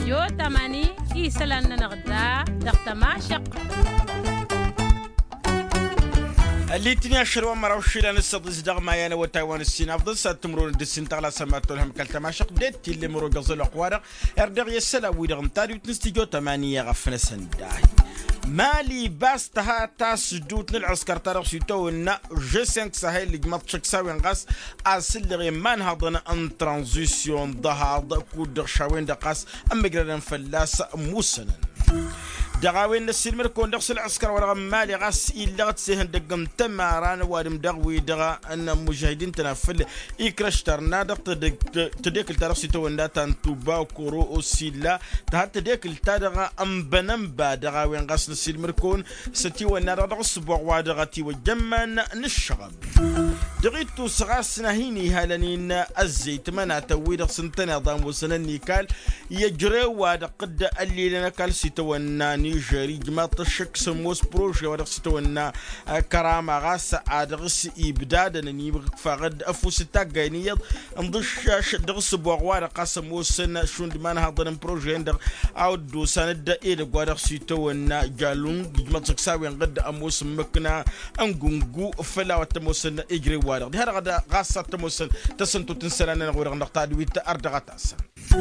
استديو تماني يسلن نغدا دغت ماشق اللي تني أشروا مرة وشيلة نستضيف دغ معانا وتايوان السين أفضل ساتمرون الدسين تغلا سمعت لهم كلتا ماشق ديت اللي مرو قصل أقوارق يردغ يسلا ويدغ متاري وتنستيجو تمانية غفنا سنداهي مالي باس تها تاس دوتن العسكر تاريخ سيتو إن G5 ساهل اللي جمعت شكساوين غاس أسلغي من هضنا أن ترانزيسيون ضهاد كود شاوين دقاس أمجرن فلاس موسنا دعاوين السلمر كون دخل العسكر ولا مالي غاس إلا تسهن دقم تماران وادم دغوي دغا أن مجاهدين تنافل إكرشترنا دق تديك التاريخ سيتو إن داتان توبا وكورو أسيلا تهات تديك التاريخ أم بنمبا دعاوين غاس السلمر كون ستيو النار دغ الصبح وادغتي وجمان نشغب دغيتو سغاسنا هيني هالنين الزيت منا تويد سنتنا ضام وسنني كال يجري وادقد اللي لنا كال سيتو نيجيري جماعة الشك سموس بروجي ورقصتونا كرامة غاس عادغس إبداد نيبغ فغد أفوس تاقينيض انضش دغس بوغوار قاسموس شون دمان هادن بروجي عندك عودو سند إيد ورقصتونا جالون جماعة سكساوي غد أموس مكنا أنغونغو فلا وتموسن إجري وارق دي هذا غدا غاس تموسن تسنتو تنسلنا نغور نقطع دويت أردغتاسن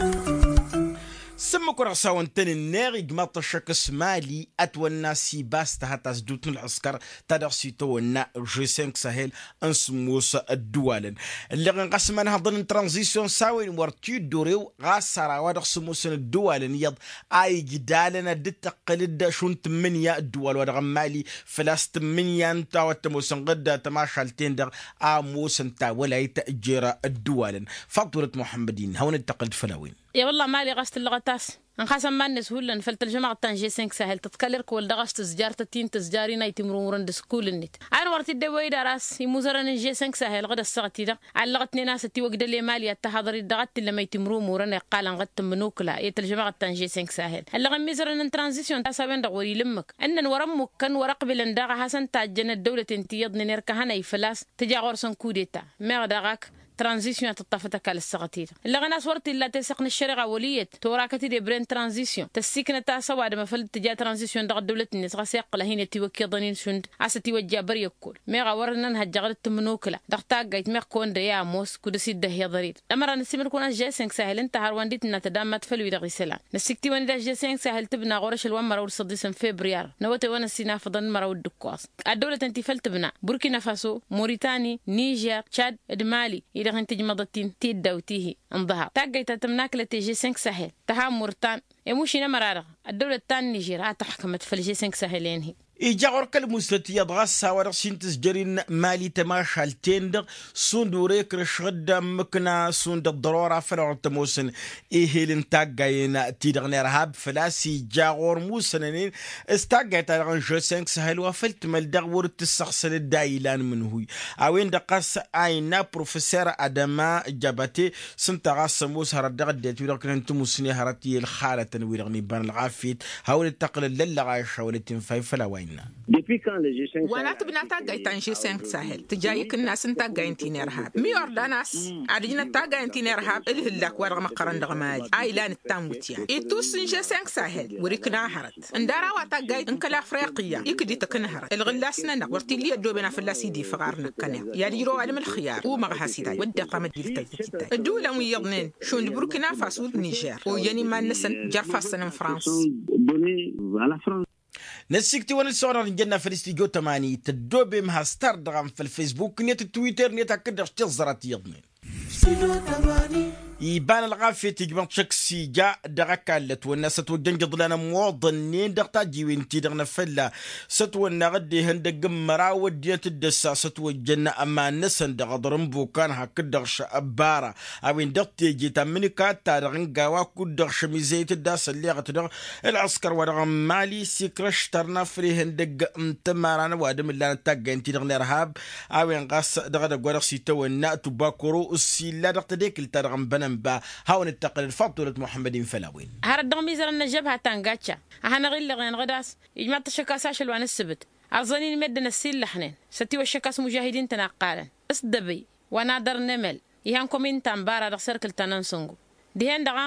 سمكو رغساون تاني الناري جماط الشكس مالي أتوانا سيباس تهاتاس دوتن العسكر تدرسيتو ونا G5 ساهل انسموس الدوالن اللي غنقسمان هضن ترانزيسيون ساوين ورتيو دوريو غاسارا ودرسموسن الدوالن يض اي جدالنا دتقلد شون تمنيا الدوال ودغم مالي فلاس تمنيا انتا وتموسن غدا تماشالتين دغ اموسن تا ولايت جيرا الدوالن فاطورة محمدين هون التقلد فلاوين يا والله مالي غاست اللغتاس انخاسم ما الناس هولن فلت الجماعة تان G5 سهل تتكلر كول دغاست تزجار تتين تزجارينا يتمرون دسكول النت عن ورتي الدواي دراس يموزرن G5 سهل غدا السغتي دا علقتني ناس تي وقد اللي مالي التحضري دغت لما يتمرون مورن قال غد منوكلا يت الجماعة تان G5 سهل هلا غميزرن ترانزيشن تاسبن دغوري لمك ان ورمك كان ورقبل دغا حسن تاجن الدولة انتيض نركا هنا يفلاس تجا غورسن كوديتا ما دغاك ترانزيشن تطفتك على السغتير اللي غنا صورتي لا تسقن الشريعه وليت توراكتي دي برين ترانزيشن تسيكنا تا سوا ما فلت تجا ترانزيشن دغ دوله الناس غسيق لهين توكي ضنين شند عستي وجا بري يكول ما غورنا نهجغلت منوكلا دغتا جايت ما كون ديا موس كدسي ده يا ضرير امر نسيمر كون G5 سهل انت هرونديت نتدامت فلوي دغ سلا نسكتي وين G5 سهل تبنا غورش الومر ور صديسن فبراير نوتي وانا سينا فضن مرا ودكواس الدوله انت فلت بنا بوركينا فاسو موريتاني نيجر تشاد مالي إذا أنت جمضتين تيدا وتيهي انظهر تاقيت تمناكلة G5 سهل تهام مرتان يموشي نمرارغ الدولة التاني نيجير تحكمت في G5 سهلين هي إيجا غورك المستطيع ضغاسا ورسين تسجرين مالي تماشال تندر سندوري كرشغد مكنا سند الضرورة فلعو تموسن إيهيلن تاقاين تيدغن إرهاب فلاسي جا غور موسنين استاقاين تاقاين G5 سهل وفلت مالدغ ورد تسخسن الدايلان منهوي أوين دقاس آينا بروفيسور أدما جاباتي سنتا غاس موس هردغ ديت ويرغن انتموسني هرتي الخالة تنويرغني بان الغافيت هاول التقل للا غايشة ولتنفاي فلاوين وانا تبنا تاقايتان G5 ساهل تجايك الناس انتاقاين تيني رهاب ميور داناس عادينا تاقاين تيني رهاب الهلاك ورغ مقرن دغمالي ايلان التاموتيا ايتوس G5 ساهل وريكنا هرت اندارا واتاقايت انكلا افريقيا يكدي تكنهرت الغلاسنا نقورتي اللي يدوبنا في اللاسيدي فغارنا كنا ياليرو علم الخيار ومغهاسيدا ودى قامت ديلتا الدولة ويضنين شون بوركينا فاسو نيجير وياني ما نسن جرفاسن فرانس نسيكتي وانا الصورة رجلنا في الاستيجو تماني تدوبي مها ستار دغم في الفيسبوك نيت التويتر نيت اكدر تزرات يضنين يبان الغافية تجمع شخصي جاء دغكالت والناس توجنجض لنا موظنين دغتا جيوين تيدغنا فلا ستونا غدي هندق مراود ديت الدسا ستوجنا اما نسن دغضرن بوكان هكدغش ابارا اوين دغتي جيتا منكات تارغن قاوا كدغش ميزيت الداس اللي غتدغ العسكر ورغم مالي سيكرش ترنا فري هندق متمارانا وادم اللي نتاقين تيدغن ارهاب اوين غاس دغدا قورغ سيتونا تباكرو السيلا دغتا ديك التارغن بنا با هاون التقل فاطورة محمدين فلاوين هرد ميزر النجبها تانغاتشا انا غير لغين غداس يجمع الشكاساش الوان السبت ارزانين مدنا السيل لحنين ستي والشكاس مجاهدين تناقالا اسدبي ونادر نمل يهانكم انتان بارا دغ سيركل تنانسونغو ديهان دغانغن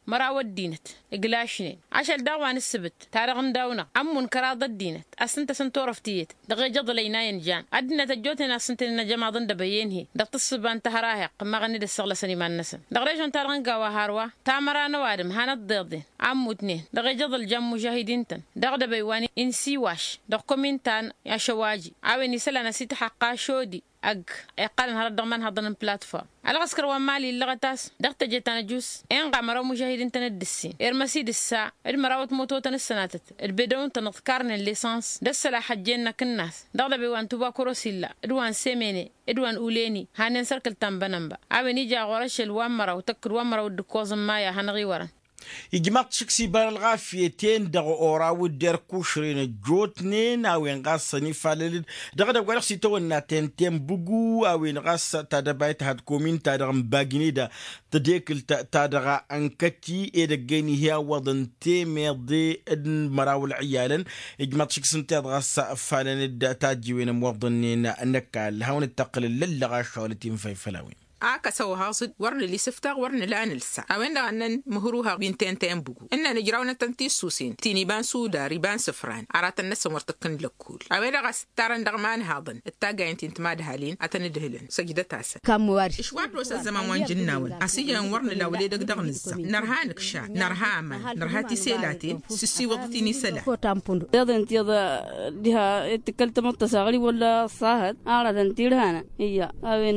مراود دينت إقلاشنين عشان داوان السبت تارغن داونا أمون كراضة دينت أسنت سنتورفتيت دغي جض لينا ينجان أدنا تجوتنا سنتنا جماعة ضند بينهي دغت الصبان تهراهق ما غني السغلة سني ما النسن دغريجون تارغن قاوا هاروا تامرا نوادم هانت ضيضين عمو اتنين دغي جض الجم مجاهدين تن دغدا بيواني إنسي واش دغ كومينتان يا شواجي عاوني سلا نسيت حقا شودي قال نهار دغمان هضن بلاتفورم على غسكر ومالي اللغتاس دغت جيتانا جوس ان قامرا مجاهدين تندسين ارمسيد الساعة المراوت موتوتن السناتت البدون تنذكرن الليسانس دسلا حجينا كناس دغدا بيوان توبا كروسيلا ادوان سيميني ادوان اوليني هانين سركل تنبننبا عاوني جا غورش الوامرا وتكر وامرا ودكوزن مايا هنغي ورن يجمعت شكسي بان الغافيتين دغ اورا ودير كوشرين جوتنين اوين غاسني فالل دغ دغ غرسي تونا تنتم بوغو اوين غاس تادبايت هاد كومين تادغ مباغني دا تديكل تادغ انكتي ادغني هي وضن تيميدي ادن مراول عيالن يجمعت شكسن تادغاس فالن دا تاجي وين موضنين انكال هاون التقلل للغا شولتين فيفلاوين سو هاصد ورن اللي سفتاغ ورن الآن لسا أوين أنن مهروها بنتين تنبوغو إننا نجراونا تنتي سوسين تيني بان سودا ريبان سفران عرات الناس مرتقن لكول أوين غاستارن دغمان هاضن التاقا انتين تماد هالين أتندهلن سجدة تاسا كم موارش إشوار روس الزمان وان جناون أسيا ورن لاولي دغ نزا نرهانك شا نرهاما نرهاتي سيلاتين سيسي وضتيني سلا فوتامبوندو يضن تيضا ديها اتكلت متصاغلي ولا صاهد أعرضن تيرهانا إيا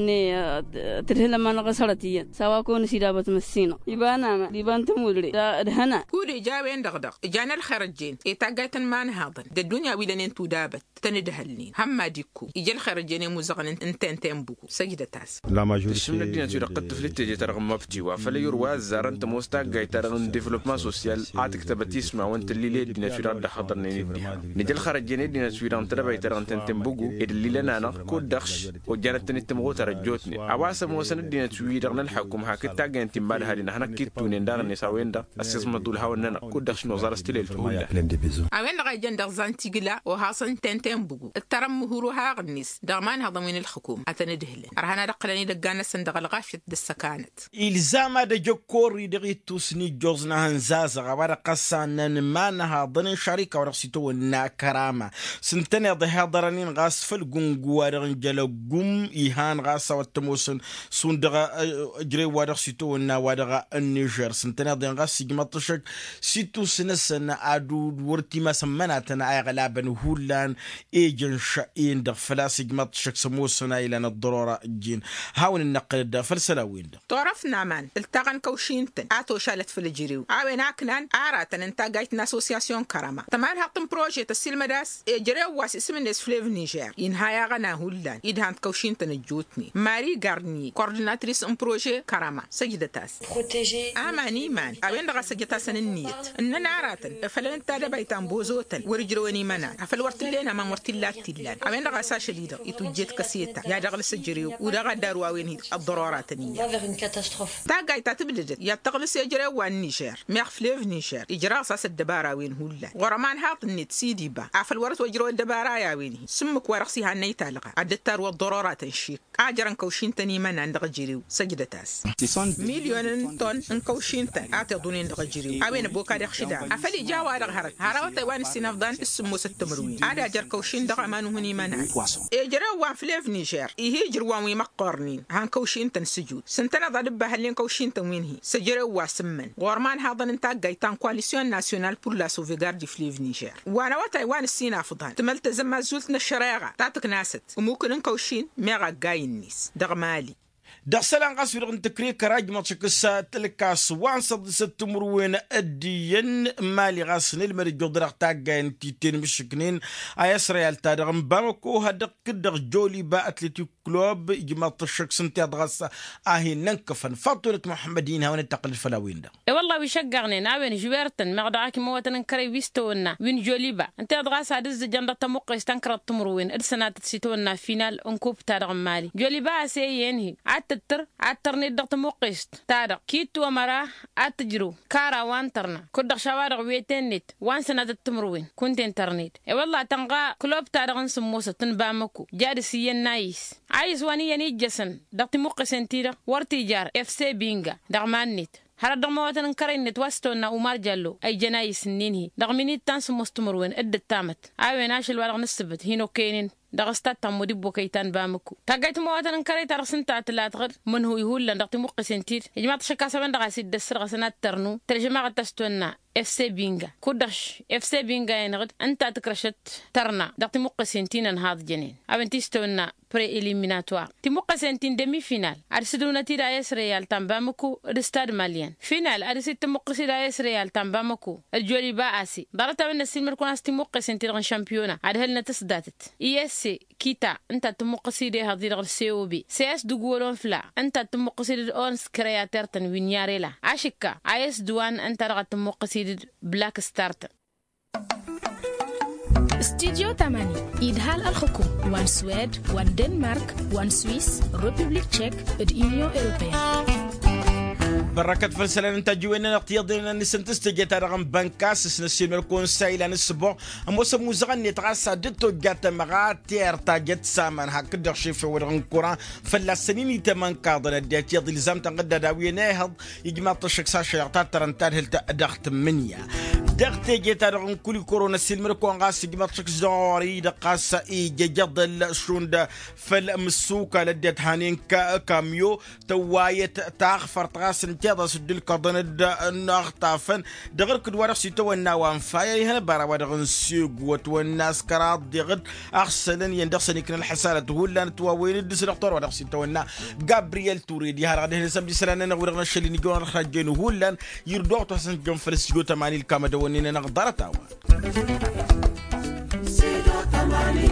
أوين ترهلا ما نقصرتي سواكون سيدابة مسينا يبانا يبان تمودري دهنا كوري جاوين دغدغ جانا الخرجين إتاقايتن مان هاضن الدنيا ويلانين تودابت تندهلنين هما ديكو يجي الخرجين موزغن انتين تنبوكو سجدة تاس لا ماجوريتي الشمل الدين تيرا قد فلت جي ترغم مفتيوا فلا يروا زارن تموستا جاي ترغم ديفلوبمون سوسيال عاتك تبتيسما وانت اللي لي دينا تيرا دخطر نجي الخرجين دينا تيرا تربا ترغم تنبوكو اللي لنا انا كود دخش وجانت تنتمغو ترجوتني عواسم وسندينا تويدرنا الحكم هاكتا جانتي مال هالينا هنا كيتوني ندار نساوين دا اسسما دول هاوننا كود دخش نوزار ستيل الفولا اوين غا جندر زانتيغلا وهاصن تنتين بوغو الترم مهروها غنيس دغمان هضا من الحكومه اتندهل رهنا دقلني دغانا سندغ الغافيه السكانت الزام دا جوكوري دغي توسني جوزنا هنزازا غبر قسان مانها ضن شركه ورسيتو نا كرامه سنتني ضهادرنين غاسفل غونغوارن جلغوم يهان غاسا وتموسن سندغا جري وادغ سيتو نا وادغا النيجر سنتنا دين غاسي جمطشك سيتو سنسن ادو ورتي ما سمناتنا اي غلابن هولان ايجن شاين دغ فلاسي جمطشك سموسنا الى الضروره الجين هاون النقل دا فلسلاوين دا طرفنا مان التغن كوشينتن اتو شالت في الجريو عاوين عكنان عاراتن انت جايتنا اسوسياسيون كرامه تمام هاطن بروجي تسلمداس جري واس اسم الناس فليف نيجر ينهايا غنا هولان يدهان كوشينتن الجوتني ماري غارني coordinatrice un projet karama سجدتاس اماني مان اوين دغا سجدتاسن النيت ان ناراتن فلن تادا بيتان بوزوتن ورجروني منا افل ورتلينا ما ورتلات تلان اوين دغا ساشديدا يتوجيت كسيتا يا دغ السجريو ودغا داروا وين الضرورات نيه تا غايتا تبدت يا تغلس يجري وان نيجر ميغ فليف نيجر اجرا اساس الدبارا وين هولا ورمان هاط النيت سيدي با افل ورت وجرو الدبارا يا وين سمك ورخسي هنيتا لقا عدتار والضرورات الشيك اجرن كوشين تني من عند جيريو سجدتاس 1,000,000 طن انكوشين تن اعتقدوني عند جيريو اوين بوكا دخشدا افلي جاوا دغهر هراوت وان سينافدان اسمو ستمروين ادا جر كوشين دغ مانو هني منا اجرا وان فليف نيجر يهجر وان ويمقرنين هان كوشين تن سجود سنتنا ضرب هلين كوشين تن وين هي سجرا واسمن غورمان هاضن انت جايتان كواليسيون ناسيونال بور لا سوفيغارد فليف نيجر وانا وتا وان السينافدان تملتزم زولتنا الشراغه تاتك ناست وممكن انكوشين ميغا جاينيس دغ مالي دخسلان قصير انت كري كراج ماتشكسا تلكاس وان صد ستمروين اديين مالي غاسن المري جودر تاغا انتي تين مشكنين ايس ريال تادغم بامكو هدق كدغ جولي با اتلتيك كلوب جماط الشكس انت ادغس اهي ننكفن فاطمه محمدين هون تقل الفلاوين ده والله ويشجعني ناوين جويرتن مغداك موتن كري ويستونا وين جولي با انت ادغس هدز جنده تمق استنكر التمروين ادسنات تسيتونا فينال انكوب تادغم مالي جولي با سيينهي عترني الضغط موقست تارق كيتو مراه اتجرو كارا وانترنا كدغ شوارع ويتنت وان سنة التمروين كنت انترنت والله تنغا كلوب تارق نسموسة تنبامكو جارسيا نايس عايز وانيا نيجسن ضغط موقس انتيرا ورتي جار اف سي بينغا دغمانيت هرد مواتن كرين نتوستونا ومار جالو أي جناي سنينه دغميني تانس مستمروين إد التامت عاوين عاش الورق نسبت هينو كينين دغستات تمودي بوكيتان بامكو تاقيت مواتن كري ترسن تاتلات غير من هو يهول لندغتي مقسنتير يجمع تشكا سبن دغاسي دسر غسنات ترنو ترجمع تستونا FC بينجا كودش FC بينجا ينغد أنت تكرشت ترنا دغتي مقسنتين هذا جنين أبنتيستونا بري إليميناتوار تمقسنتين دمي فينال أرسدونا تيدا يس ريال تنبامكو رستاد ماليان فينال أرسد تمقسي دا يس ريال تنبامكو الجولي باسي دارتا من السيلمر كوناس تمقسنتين غن شامبيونا عدهلنا تسداتت ESC كيتا أنت تمقسي دي هذي غير COB CS دوغولون فلا أنت تمقسي دي أونس كرياتير تنوينياريلا عشكا IS دوان أنت رغت تمقسي دي بلاك ستارت استديو تماني إدهال الحكوم وان سويد وان دنمارك وان سويس ريبوبليك تشيك اليونيون أوروبية بركة فلسلان انت جوينا نقتيضنا نسنتستجي ترغم بانكاس سنسيل ملكون سايلا نسبو اموسا موزغني تغاسا دتو جاتا مغاتي ارتاجت سامان هاك درشي في ورغن كوران فلا سنيني تمان كاضنا ديت يضي لزام تنقدا داوي ناهض يجمع طشك ساشا يغتار ترنتار هلتا دخت منيا دغتي جيتا رغم كل كورونا سيل ملكون غاس يجمع طشك زوري دقاسا ايجا جضل شوندا فالمسوكا لديت هانين كاميو توايت تاغفر تغاس انتظر سدل كردن النغطافن دغر كدوار سيتو النوان فاي هنا برا ودغن سيق والناس كرات دغد احسن يندخسن يكن الحسالة ولا نتواوين الدس الاختار ودغ سيتو النا جابرييل توري دي هرغد هنا سمدي سلانا ورغنا الشلي نجون خرجين ولا يردوق تحسن جون فلس جو تماني الكامدة ونينا نغدارتاوا سيدو تماني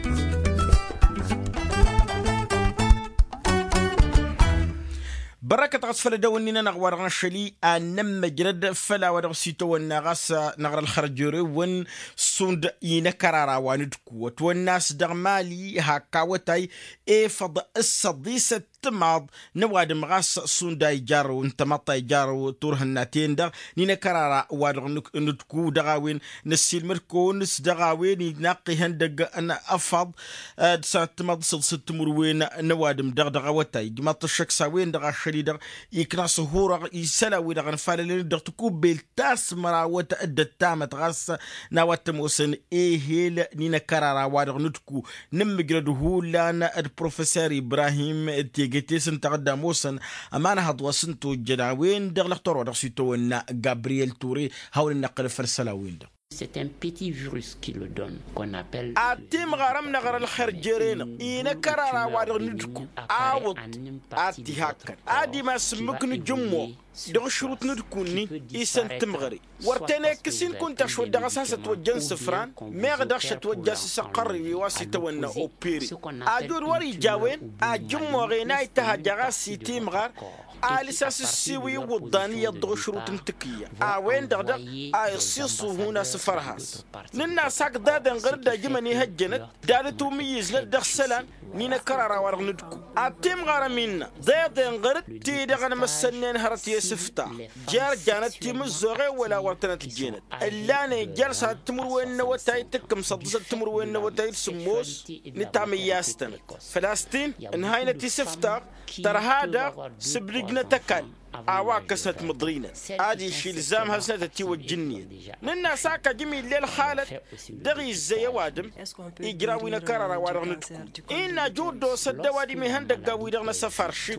بركة غسفل دونينا نغوار شلي أنم جرد فلا ودغسيتو ونغاس نغر الخرجوري ون سوند ينكرارا واندكو والناس دغمالي هاكاوتاي فض الصديسة تماض نواد مغاس سونداي جارو انتمطاي جارو تورهناتين دغ نينكرارا وادغنكو دغاوين نسيل مركون نس دغاوين يناقي هندق أنا أفض ساتماض صدست مروين نوادم دغاوتاي جماط الشكساوين دغاشلي دغ يكنا سهورا يسلاوي دغن فاللين دغ تكوب بالتاس مراوت الدتامة غاس نوات موسن هيل نينكرارا وادغنتكو نمجرد هولان البروفيسور إبراهيم تيجيتيسن تقدموسن أمانة هدوسنتو جداوين دغ لختور ودغسيتو إن جابرييل توري هاول النقل فرسلاوين دغ. C'est un petit virus qui le donne, qu'on appelle... أتيم غرام نغر الخرجرين إينا كرارا وادغ ندكو آوط آتي هاكر آدي ما سمكن جمو دغ شروط ندكوني إيسان تمغري ورتنا كسين كنت شو دغساسة توجن سفران ميغ دغش توجن سقري واسي تونا أوبيري أدور وري جاوين أجمو غيناي تهجغاسي تيم غار الاساس السوي والضانيه دغ شروط نتكيه وين دغدغ يصيصو هنا سفرهاس لنا ساق دادن غردا جمني هجنت دادتو ميز لدغ سلان نينا كرارا ورغ ندكو اتيم غارا منا دادن غرد تي دغن مسنين هرتي سفتا جار جانت تيم الزوغي ولا ورتنت الجينت اللاني جالسه تمر وين نوتاي تكم صدزت تمر وين نوتاي سموس نتامي ياستن فلسطين انهاينتي سفتا ترى هذا سبرقنا تكال كسنة مضرينا هذه الشيء لزامها سنة توجنية لنا ساكا جميل الليل خالد دغي الزي وادم يجراوينا كرارا وارغنتكو إنا جودو سدوادي مهندق ويدغنا سفر شيك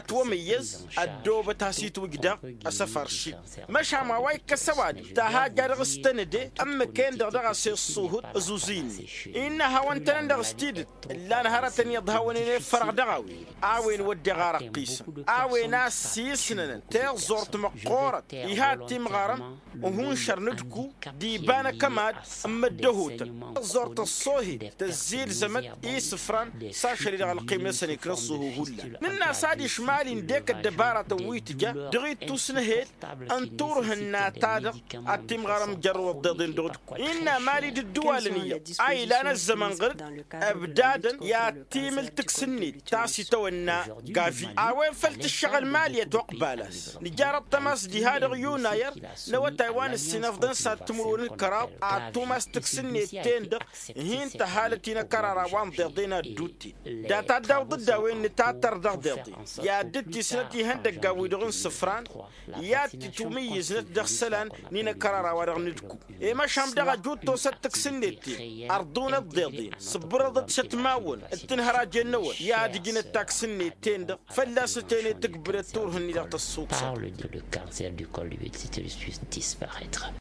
أتوميز الدوبة تاسيت وقدا السفر شيك مش عما وايك كسوادي تاها جارغ استندي أما كان دغدغ سيصوهد أزوزيني إنا هاوانتنا دغ استيدت اللي نهارتن يضهوني فرغ دغاوي آوين ودي غارق قيسا آوين ناس سيسنا تير زورت مقورت يهاتي مغارم وهون شرندكو ديبانا كماد أما الدهوت زورت الصوهي تزيل زمت إيسفران ساشري دغا القيمة سنكرسوه هولا ننا سادي شمالي نديك الدبارة ويتجا دغيت توسنهيت أنتورهن ناتادق أتي مغارم جروا الضيضين دغدكو إنا مالي الدوالنية أي لانا الزمن غرد أبدادا يا تيم التكسني تاسي تونا قافي أوين فلت الشغل مالية وقبال مالاس نجارة تماس دي هذا يوناير نو تايوان السنف دن ساتمرون الكراب توماس تكسني تندق هين تحالتنا كرارا وان دينا دوتي داتا داو ضد وين تاتر دغدي يا دتي سنتي هندق قاويدغن صفران يا تميز ندخسلان نينا كرارا ورغندكو اي ما شام دغا جوتو ستكسنيتي ارضونا الضيضين صبرضت ستماون التنهرا جنو يا دجين التاكسني تندق فلاستيني تكبر التور هني دغت السوق parle de le cancer du col de l'utérus puisse disparaître.